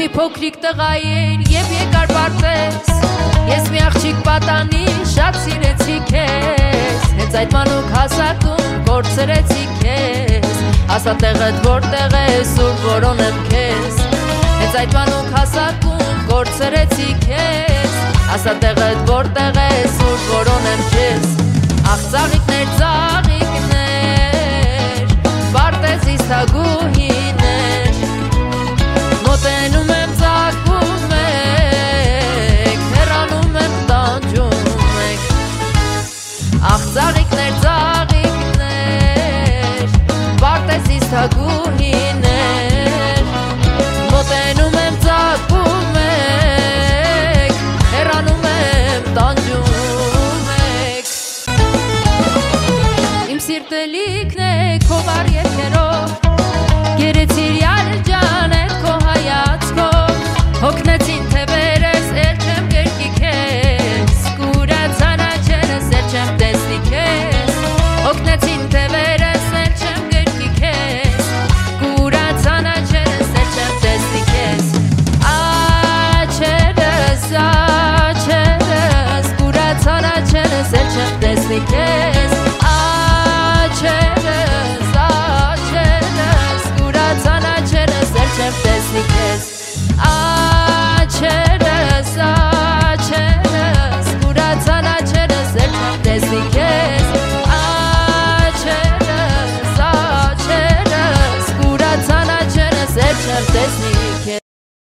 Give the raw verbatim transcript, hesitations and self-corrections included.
մի փոքրիկ տղա էր եւ եկար բարձես Ես մի աղջիկ պատանի շատ սիրեցի քեզ Հենց այդ մանուկ հասակում կորցրեցի քեզ Ասա տեղդ որտեղ է սուր որոնեմ քեզ Հենց այդ մանուկ հասակում կորցրեցի քեզ Ասա տեղդ որտեղ է սուր որոնեմ քեզ Ախ ծաղիկներ ծաղիկներ Պարտեզիս թագուհիներ Մոտենում եմ ծագում եք Հեռանում եմ տանջում եք Ախ ծաղիկներ ծաղիկներ Պարտեզիս թագուհիներ Մոտենում եմ ծագում եք Հեռանում եմ տանջում եք Իմ սիրտը լիքն է քո վառ երգերով Գերեցիր յալ ջան էդ քո հայացքով Հոգնեցին թե վերես էլ չեմ կերկի քեզ Կուրացան աչերս էլ չեմ տեսնի քեզ Հոգնեցին թե վերես էլ չեմ կերկի քեզ Կուրացան աչերս էլ չեմ տեսնի քեզ Աչերս, աչերս Կուրացան աչերս էլ չեմ տեսնի քեզ